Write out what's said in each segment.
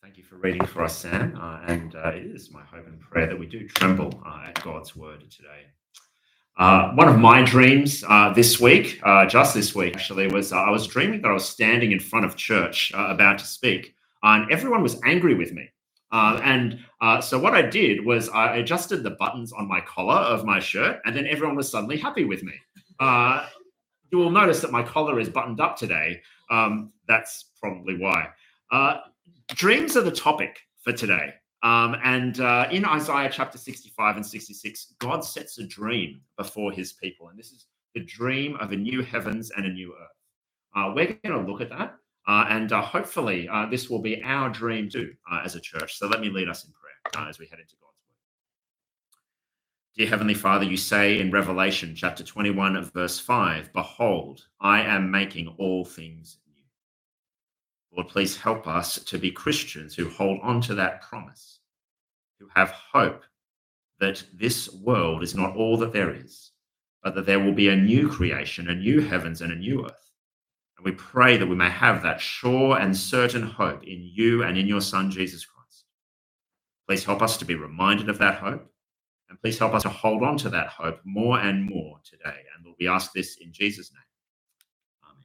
Thank you for reading for us, Sam. It is my hope and prayer that we do tremble at God's word today. One of my dreams this week, just this week actually, was I was dreaming that I was standing in front of church about to speak, and everyone was angry with me. So what I did was I adjusted the buttons on my collar of my shirt, and then everyone was suddenly happy with me. You will notice that my collar is buttoned up today. That's probably why. Dreams are the topic for today. In Isaiah chapter 65 and 66, God sets a dream before his people. And this is the dream of a new heavens and a new earth. We're going to look at that. Hopefully this will be our dream too as a church. So let me lead us in prayer as we head into God's word. Dear Heavenly Father, you say in Revelation chapter 21 verse 5, "Behold, I am making all things new." Lord, please help us to be Christians who hold on to that promise, who have hope that this world is not all that there is, but that there will be a new creation, a new heavens and a new earth. And we pray that we may have that sure and certain hope in you and in your Son, Jesus Christ. Please help us to be reminded of that hope, and please help us to hold on to that hope more and more today. And Lord, we ask this in Jesus' name. Amen.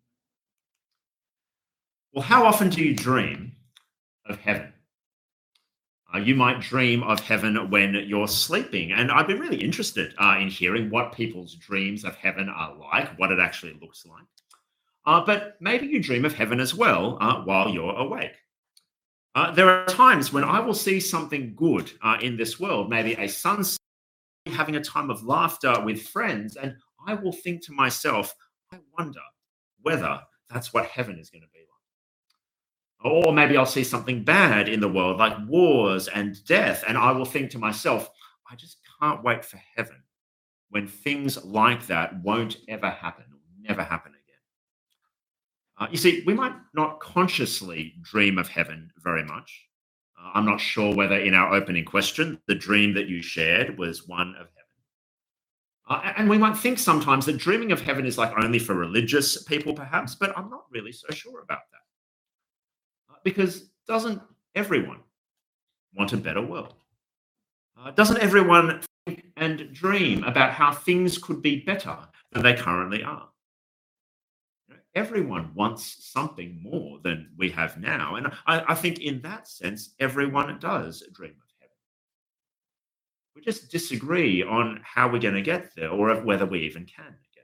Well, how often do you dream of heaven? You might dream of heaven when you're sleeping, and I'd be really interested in hearing what people's dreams of heaven are like, what it actually looks like. But maybe you dream of heaven as well while you're awake. There are times when I will see something good in this world, maybe a sunset, having a time of laughter with friends, and I will think to myself, I wonder whether that's what heaven is going to be like. Or maybe I'll see something bad in the world, like wars and death, and I will think to myself, I just can't wait for heaven when things like that won't ever happen, or never happen again. You see, we might not consciously dream of heaven very much. I'm not sure whether in our opening question, the dream that you shared was one of heaven. And we might think sometimes that dreaming of heaven is like only for religious people, perhaps, but I'm not really so sure about that. Because doesn't everyone want a better world? Doesn't everyone think and dream about how things could be better than they currently are? Everyone wants something more than we have now. And I think in that sense, everyone does dream of heaven. We just disagree on how we're going to get there or whether we even can get there.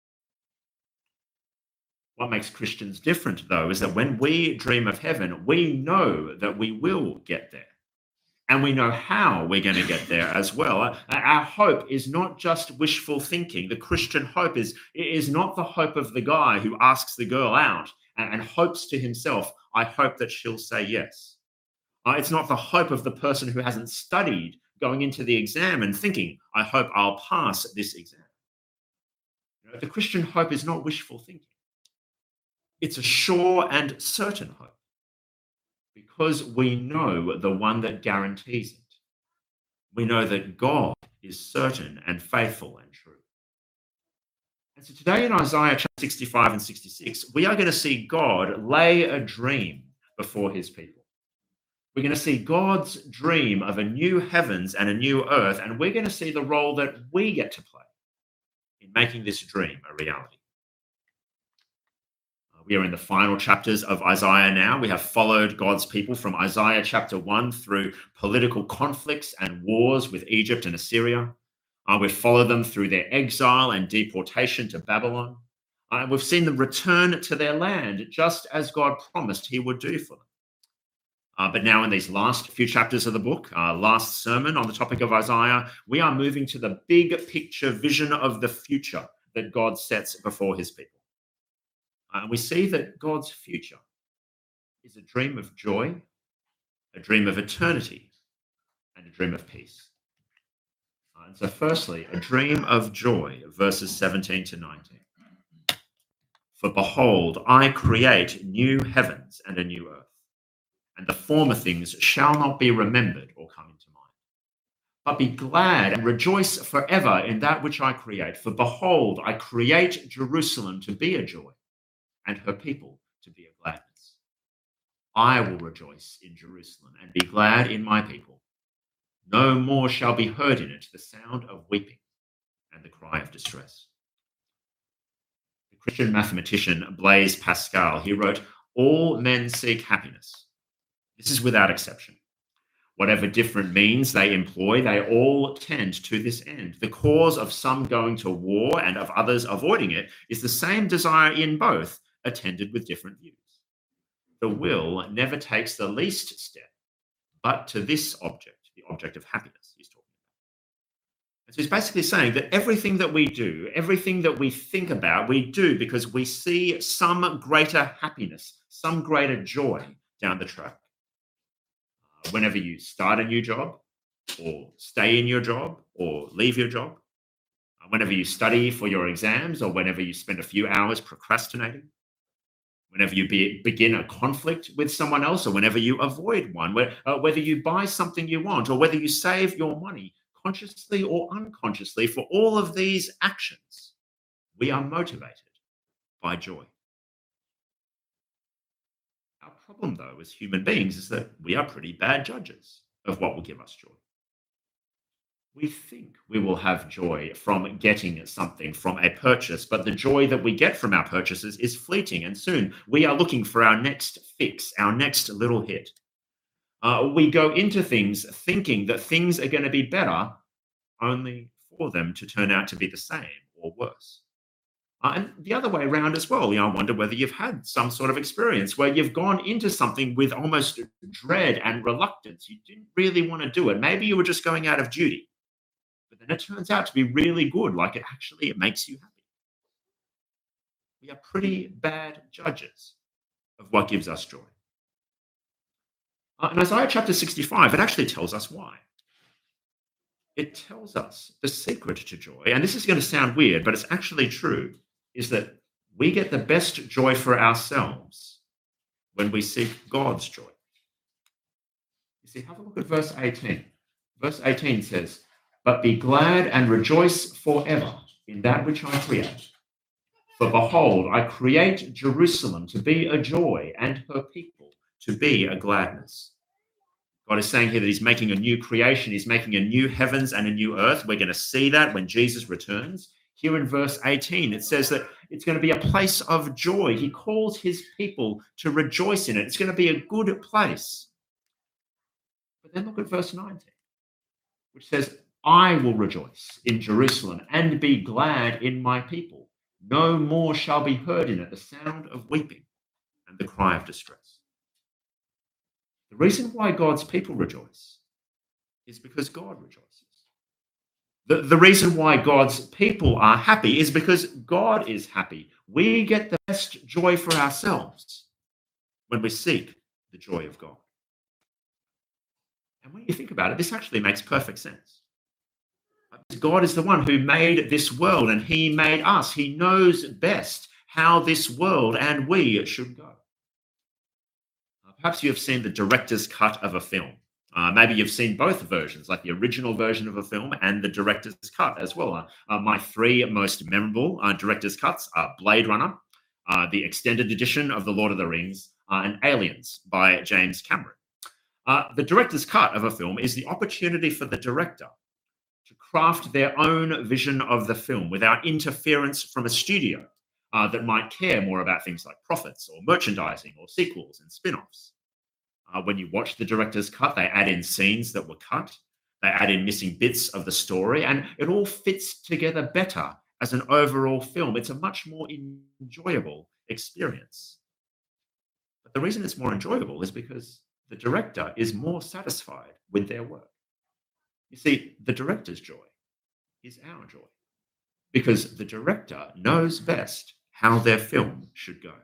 What makes Christians different, though, is that when we dream of heaven, we know that we will get there. And we know how we're going to get there as well. Our hope is not just wishful thinking. The Christian hope is not the hope of the guy who asks the girl out and hopes to himself, I hope that she'll say yes. It's not the hope of the person who hasn't studied going into the exam and thinking, I hope I'll pass this exam. The Christian hope is not wishful thinking. It's a sure and certain hope because we know the one that guarantees it. We know that God is certain and faithful and true. And so today in Isaiah chapter 65 and 66, we are going to see God lay a dream before his people. We're going to see God's dream of a new heavens and a new earth, and we're going to see the role that we get to play in making this dream a reality. We are in the final chapters of Isaiah now. We have followed God's people from Isaiah chapter 1 through political conflicts and wars with Egypt and Assyria. We've followed them through their exile and deportation to Babylon. We've seen them return to their land, just as God promised he would do for them. But now in these last few chapters of the book, last sermon on the topic of Isaiah, we are moving to the big picture vision of the future that God sets before his people. And we see that God's future is a dream of joy, a dream of eternity, and a dream of peace. And so firstly, a dream of joy, verses 17 to 19. For behold, I create new heavens and a new earth, and the former things shall not be remembered or come into mind. But be glad and rejoice forever in that which I create. For behold, I create Jerusalem to be a joy, and her people to be a gladness. I will rejoice in Jerusalem and be glad in my people. No more shall be heard in it the sound of weeping and the cry of distress. The Christian mathematician Blaise Pascal, he wrote, all men seek happiness. This is without exception. Whatever different means they employ, they all tend to this end. The cause of some going to war and of others avoiding it is the same desire in both, attended with different views. The will never takes the least step, but to this object, the object of happiness he's talking about. And so he's basically saying that everything that we do, everything that we think about, we do because we see some greater happiness, some greater joy down the track. Whenever you start a new job, or stay in your job, or leave your job, whenever you study for your exams, or whenever you spend a few hours procrastinating, whenever you begin a conflict with someone else, or whenever you avoid one, whether you buy something you want, or whether you save your money, consciously or unconsciously, for all of these actions, we are motivated by joy. Our problem, though, as human beings, is that we are pretty bad judges of what will give us joy. We think we will have joy from getting something from a purchase, but the joy that we get from our purchases is fleeting, and soon we are looking for our next fix, our next little hit. We go into things thinking that things are going to be better, only for them to turn out to be the same or worse. And the other way around as well, I wonder whether you've had some sort of experience where you've gone into something with almost dread and reluctance. You didn't really want to do it. Maybe you were just going out of duty, but then it turns out to be really good, like it makes you happy. We are pretty bad judges of what gives us joy. In Isaiah chapter 65, it actually tells us why. It tells us the secret to joy, and this is going to sound weird, but it's actually true, is that we get the best joy for ourselves when we seek God's joy. You see, have a look at verse 18. Verse 18 says, "But be glad and rejoice forever in that which I create. For behold, I create Jerusalem to be a joy and her people to be a gladness." God is saying here that he's making a new creation. He's making a new heavens and a new earth. We're going to see that when Jesus returns. Here in verse 18, it says that it's going to be a place of joy. He calls his people to rejoice in it. It's going to be a good place. But then look at verse 19, which says, "I will rejoice in Jerusalem and be glad in my people. No more shall be heard in it the sound of weeping and the cry of distress." The reason why God's people rejoice is because God rejoices. The reason why God's people are happy is because God is happy. We get the best joy for ourselves when we seek the joy of God. And when you think about it, this actually makes perfect sense. God is the one who made this world, and he made us. He knows best how this world and we should go. Perhaps you have seen the director's cut of a film. Maybe you've seen both versions, like the original version of a film and the director's cut as well. My three most memorable director's cuts are Blade Runner, the extended edition of The Lord of the Rings, and Aliens by James Cameron. The director's cut of a film is the opportunity for the director to craft their own vision of the film without interference from a studio that might care more about things like profits or merchandising or sequels and spin-offs. When you watch the director's cut, they add in scenes that were cut. They add in missing bits of the story, and it all fits together better as an overall film. It's a much more enjoyable experience. But the reason it's more enjoyable is because the director is more satisfied with their work. You see, the director's joy is our joy because the director knows best how their film should go.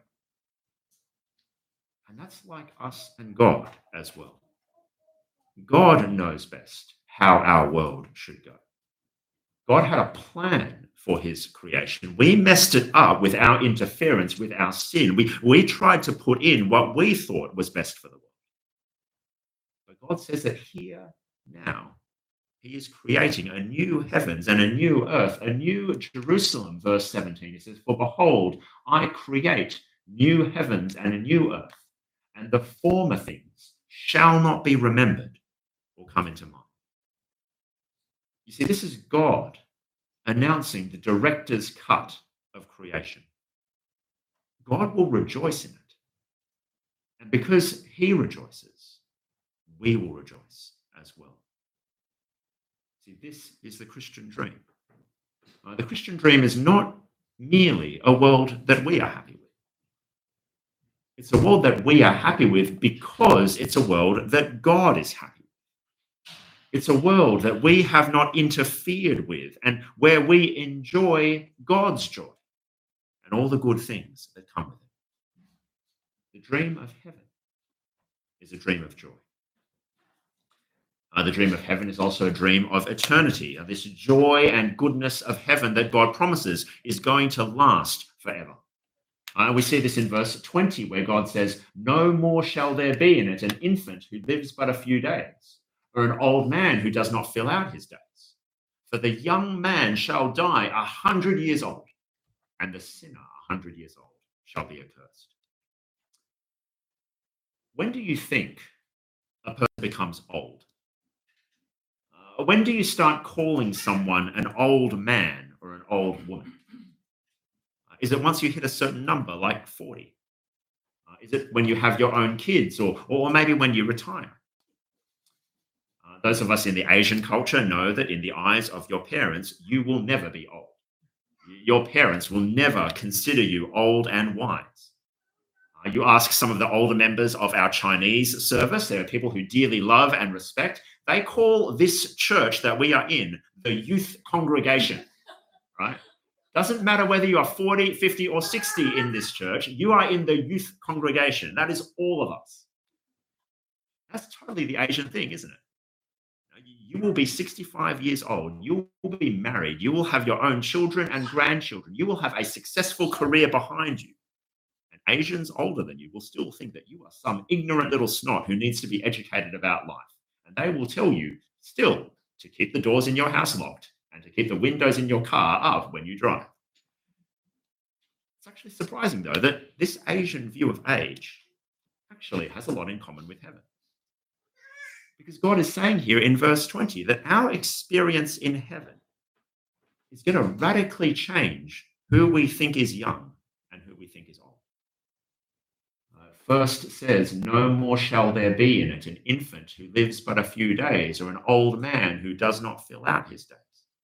And that's like us and God as well. God knows best how our world should go. God had a plan for his creation. We messed it up with our interference, with our sin. We tried to put in what we thought was best for the world. But God says that here, now, he is creating a new heavens and a new earth, a new Jerusalem. Verse 17, it says, "For behold, I create new heavens and a new earth. and the former things shall not be remembered or come into mind. You see, this is God announcing the director's cut of creation. God will rejoice in it. And because he rejoices, we will rejoice as well. See, this is the Christian dream. The Christian dream is not merely a world that we are happy with. It's a world that we are happy with because it's a world that God is happy with. It's a world that we have not interfered with and where we enjoy God's joy and all the good things that come with it. The dream of heaven is a dream of joy. The dream of heaven is also a dream of eternity. This joy and goodness of heaven that God promises is going to last forever. We see this in verse 20, where God says, "No more shall there be in it an infant who lives but a few days, or an old man who does not fill out his days. For the young man shall die 100 years old, and the sinner 100 years old shall be accursed." When do you think a person becomes old? When do you start calling someone an old man or an old woman? Is it once you hit a certain number, like 40? Is it when you have your own kids, or maybe when you retire? Those of us in the Asian culture know that in the eyes of your parents, you will never be old. Your parents will never consider you old and wise. You ask some of the older members of our Chinese service, there are people who dearly love and respect. They call this church that we are in the youth congregation, right? Doesn't matter whether you are 40, 50, or 60 in this church, you are in the youth congregation. That is all of us. That's totally the Asian thing, isn't it? You will be 65 years old. You will be married. You will have your own children and grandchildren. You will have a successful career behind you. And Asians older than you will still think that you are some ignorant little snot who needs to be educated about life. And they will tell you still to keep the doors in your house locked and to keep the windows in your car up when you drive. It's actually surprising, though, that this Asian view of age actually has a lot in common with heaven. Because God is saying here in verse 20 that our experience in heaven is going to radically change who we think is young and who we think is old. First says, "No more shall there be in it an infant who lives but a few days, or an old man who does not fill out his days."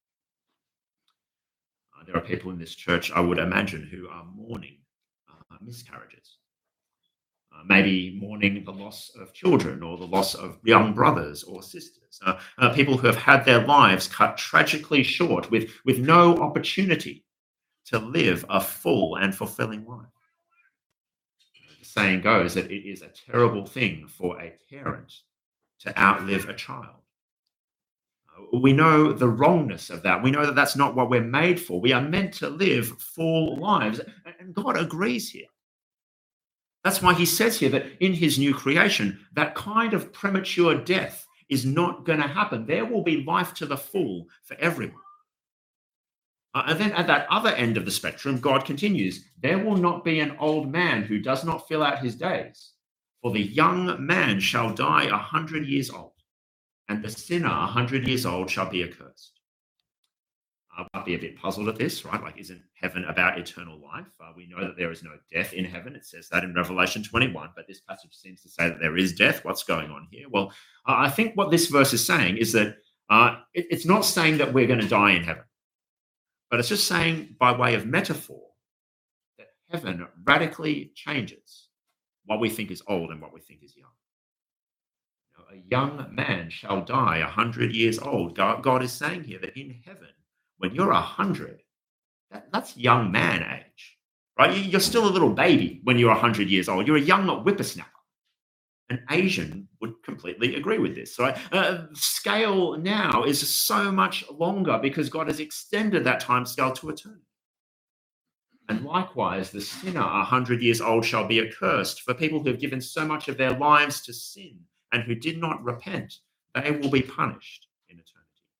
There are people in this church, I would imagine, who are mourning miscarriages. Maybe mourning the loss of children or the loss of young brothers or sisters. People who have had their lives cut tragically short with no opportunity to live a full and fulfilling life. The saying goes that it is a terrible thing for a parent to outlive a child. We know the wrongness of that. We know that that's not what we're made for. We are meant to live full lives. And God agrees here. That's why he says here that in his new creation, that kind of premature death is not going to happen. There will be life to the full for everyone. And then at that other end of the spectrum, God continues, "There will not be an old man who does not fill out his days, for the young man shall die 100 years old, and the sinner 100 years old shall be accursed." I might be a bit puzzled at this, right? Like, isn't heaven about eternal life? We know that there is no death in heaven. It says that in Revelation 21, but this passage seems to say that there is death. What's going on here? Well, I think what this verse is saying is that it's not saying that we're going to die in heaven, but it's just saying by way of metaphor that heaven radically changes what we think is old and what we think is young. A young man shall die 100 years old. God is saying here that in heaven, when you're 100, that's young man age, right? You're still a little baby when you're 100 years old. You're a young whippersnapper. An Asian would completely agree with this. So scale now is so much longer because God has extended that time scale to eternity. And likewise, the sinner 100 years old shall be accursed. For people who have given so much of their lives to sin and who did not repent, they will be punished in eternity.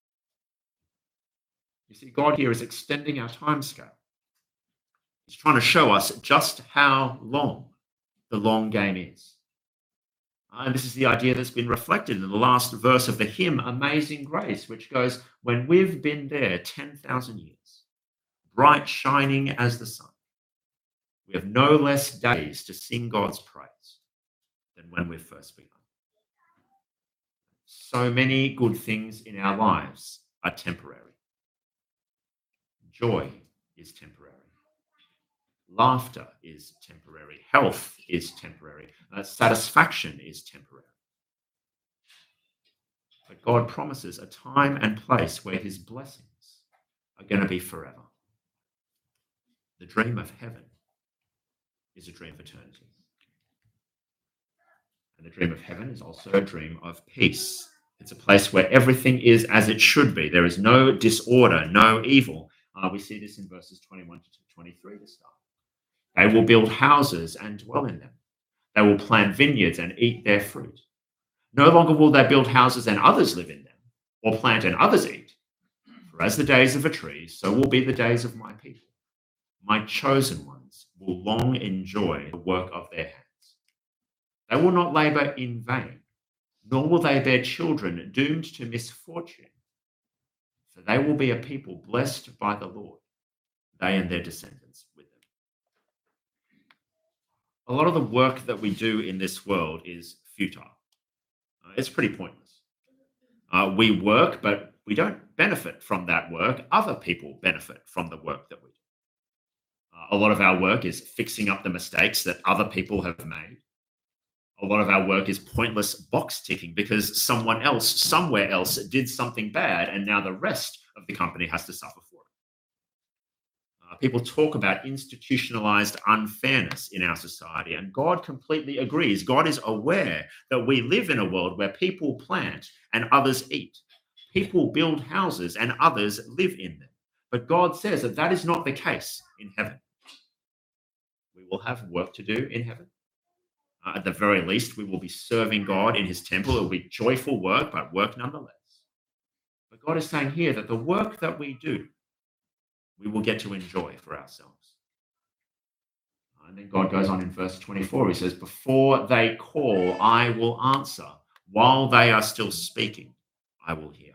You see, God here is extending our time scale. He's trying to show us just how long the long game is. And this is the idea that's been reflected in the last verse of the hymn, Amazing Grace, which goes, when we've been there 10,000 years, bright shining as the sun, we have no less days to sing God's praise than when we've first begun. So many good things in our lives are temporary. Joy is temporary. Laughter is temporary. Health is temporary. Satisfaction is temporary. But God promises a time and place where his blessings are going to be forever. The dream of heaven is a dream of eternity. And the dream of heaven is also a dream of peace. It's a place where everything is as it should be. There is no disorder, no evil. We see this in verses 21 to 23 to start. They will build houses and dwell in them. They will plant vineyards and eat their fruit. No longer will they build houses and others live in them, or plant and others eat. For as the days of a tree, so will be the days of my people. My chosen ones will long enjoy the work of their hands. They will not labor in vain, nor will they bear children doomed to misfortune. For they will be a people blessed by the Lord, they and their descendants with them. A lot of the work that we do in this world is futile. It's pretty pointless. We work, but we don't benefit from that work. Other people benefit from the work that we do. A lot of our work is fixing up the mistakes that other people have made. A lot of our work is pointless box ticking because someone else, somewhere else, did something bad, and now the rest of the company has to suffer for it. People talk about institutionalized unfairness in our society, and God completely agrees. God is aware that we live in a world where people plant and others eat. People build houses and others live in them. But God says that that is not the case in heaven. We will have work to do in heaven. At the very least, we will be serving God in his temple. It will be joyful work, but work nonetheless. But God is saying here that the work that we do, we will get to enjoy for ourselves. And then God goes on in verse 24. He says, before they call, I will answer. While they are still speaking, I will hear.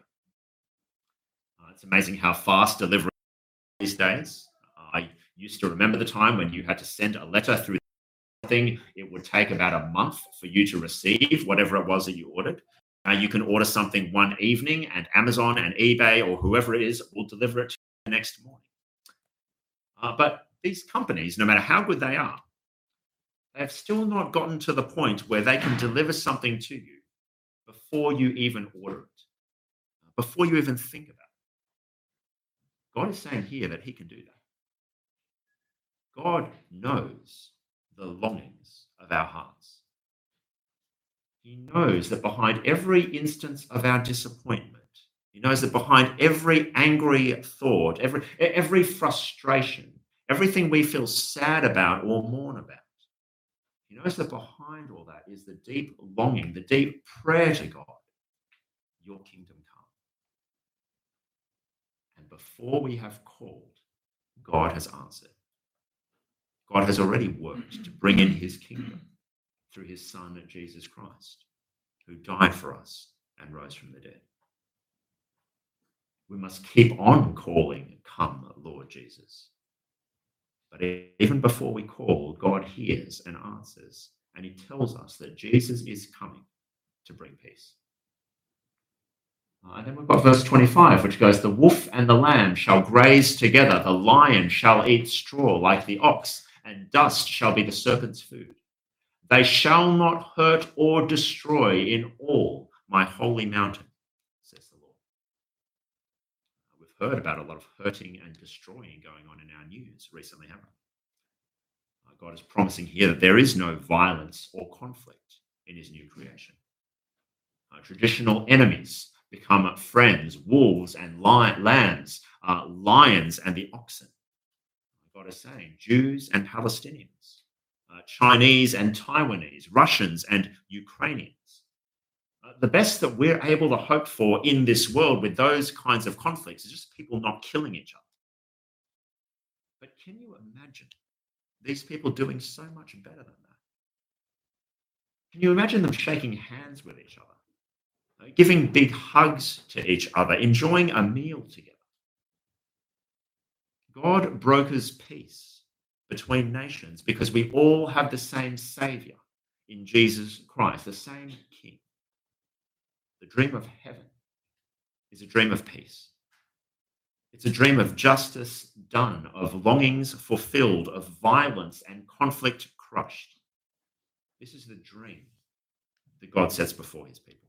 It's amazing how fast delivery these days. I used to remember the time when you had to send a letter through something. It would take about a month for you to receive whatever it was that you ordered. You can order something one evening and Amazon and eBay or whoever it is will deliver it to you the next morning. But these companies, no matter how good they are, they have still not gotten to the point where they can deliver something to you before you even order it, before you even think about it. God is saying here that he can do that. God knows the longings of our hearts. He knows that behind every instance of our disappointment, he knows that behind every angry thought, every frustration, everything we feel sad about or mourn about, he knows that behind all that is the deep longing, the deep prayer to God, your kingdom come. And before we have called, God has answered. God has already worked to bring in his kingdom through his Son, Jesus Christ, who died for us and rose from the dead. We must keep on calling, come, Lord Jesus. But even before we call, God hears and answers, and he tells us that Jesus is coming to bring peace. And then we've got verse 25, which goes, the wolf and the lamb shall graze together, the lion shall eat straw like the ox, and dust shall be the serpent's food. They shall not hurt or destroy in all my holy mountain, says the Lord. We've heard about a lot of hurting and destroying going on in our news recently, haven't we? God is promising here that there is no violence or conflict in his new creation. Traditional enemies become friends, wolves and lambs, lions and the oxen. God is saying Jews and Palestinians, Chinese and Taiwanese, Russians and Ukrainians. The best that we're able to hope for in this world with those kinds of conflicts is just people not killing each other. But can you imagine these people doing so much better than that? Can you imagine them shaking hands with each other, giving big hugs to each other, enjoying a meal together? God brokers peace between nations because we all have the same Savior in Jesus Christ, the same King. The dream of heaven is a dream of peace. It's a dream of justice done, of longings fulfilled, of violence and conflict crushed. This is the dream that God sets before his people.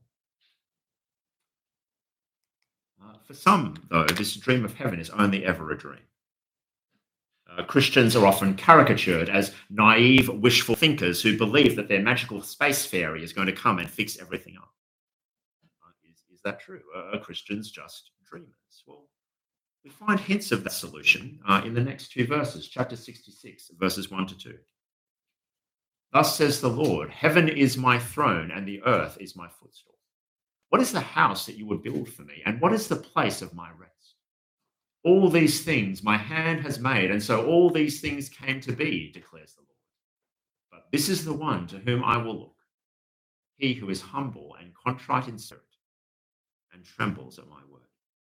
For some, though, this dream of heaven is only ever a dream. Christians are often caricatured as naive, wishful thinkers who believe that their magical space fairy is going to come and fix everything up. Is that true? Are Christians just dreamers? Well, we find hints of that solution in the next two verses, chapter 66, verses 1 to 2. Thus says the Lord, heaven is my throne and the earth is my footstool. What is the house that you would build for me? And what is the place of my rest? All these things my hand has made, and so all these things came to be, declares the Lord. But this is the one to whom I will look, he who is humble and contrite in spirit and trembles at my word.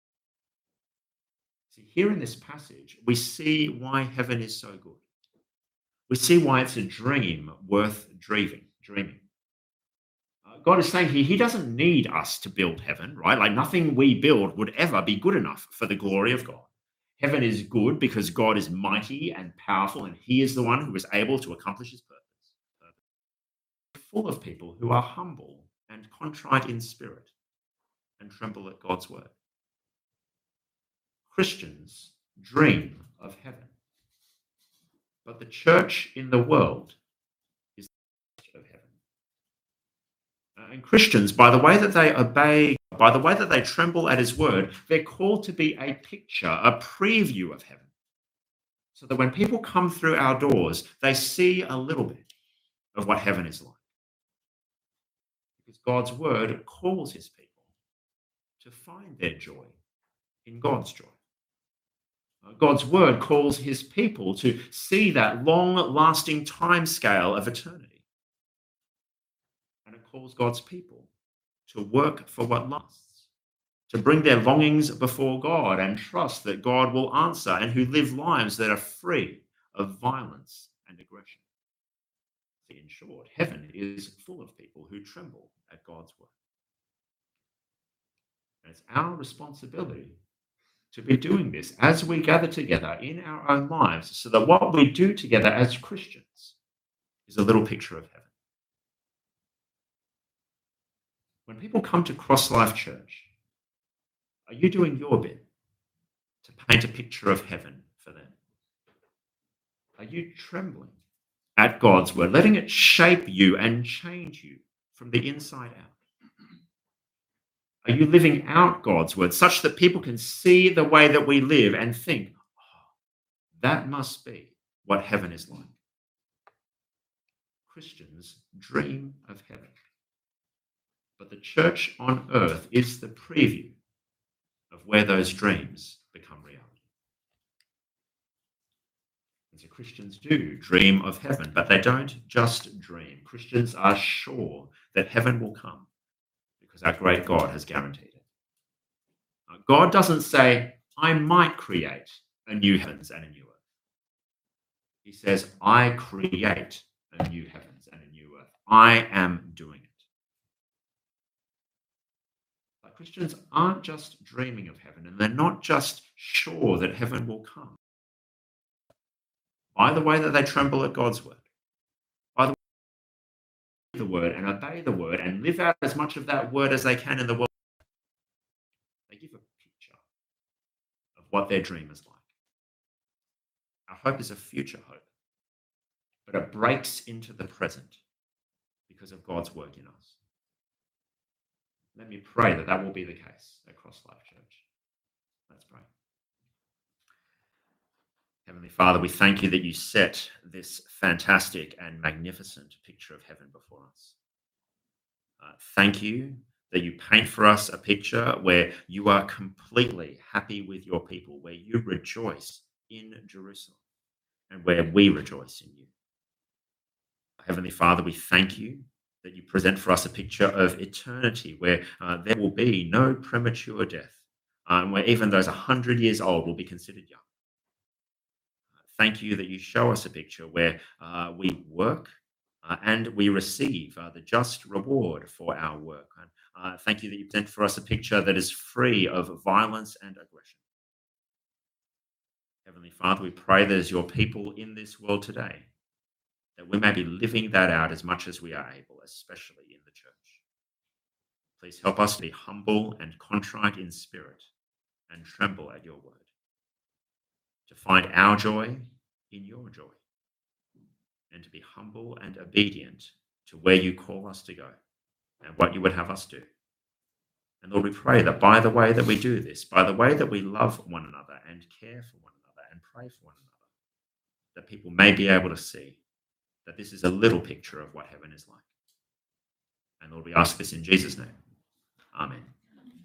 See, here in this passage, we see why heaven is so good. We see why it's a dream worth dreaming. God is saying he doesn't need us to build heaven, right? Like nothing we build would ever be good enough for the glory of God. Heaven is good because God is mighty and powerful, and he is the one who is able to accomplish his purpose. Full of people who are humble and contrite in spirit and tremble at God's word. Christians dream of heaven, but the church in the world is the church of heaven. And Christians, by the way that they obey, by the way that they tremble at his word, they're called to be a picture, a preview of heaven. So that when people come through our doors, they see a little bit of what heaven is like. Because God's word calls his people to find their joy in God's joy. God's word calls his people to see that long-lasting time scale of eternity. And it calls God's people to work for what lasts, to bring their longings before God and trust that God will answer, and who live lives that are free of violence and aggression. In short, heaven is full of people who tremble at God's word. And it's our responsibility to be doing this as we gather together in our own lives, so that what we do together as Christians is a little picture of heaven. When people come to Cross Life Church, are you doing your bit to paint a picture of heaven for them? Are you trembling at God's word, letting it shape you and change you from the inside out? Are you living out God's word such that people can see the way that we live and think, oh, that must be what heaven is like? Christians dream of heaven, but the church on earth is the preview of where those dreams become reality. And so Christians do dream of heaven, but they don't just dream. Christians are sure that heaven will come, because our great God has guaranteed it. God doesn't say, I might create a new heavens and a new earth. He says, I create a new heavens and a new earth. I am doing it. But Christians aren't just dreaming of heaven, and they're not just sure that heaven will come. By the way that they tremble at God's word, the word and obey the word and live out as much of that word as they can in the world, they give a picture of what their dream is like. Our hope is a future hope, but it breaks into the present because of God's work in us. Let me pray that that will be the case at Cross Life Church. Let's pray. Heavenly Father, we thank you that you set this fantastic and magnificent picture of heaven before us. Thank you that you paint for us a picture where you are completely happy with your people, where you rejoice in Jerusalem, and where we rejoice in you. Heavenly Father, we thank you that you present for us a picture of eternity where there will be no premature death, where even those 100 years old will be considered young. Thank you that you show us a picture where we work and we receive the just reward for our work. And thank you that you present for us a picture that is free of violence and aggression. Heavenly Father, we pray that as your people in this world today, that we may be living that out as much as we are able, especially in the church. Please help us to be humble and contrite in spirit and tremble at your word, to find our joy in your joy, and to be humble and obedient to where you call us to go and what you would have us do. And Lord, we pray that by the way that we do this, by the way that we love one another and care for one another and pray for one another, that people may be able to see that this is a little picture of what heaven is like. And Lord, we ask this in Jesus' name. Amen.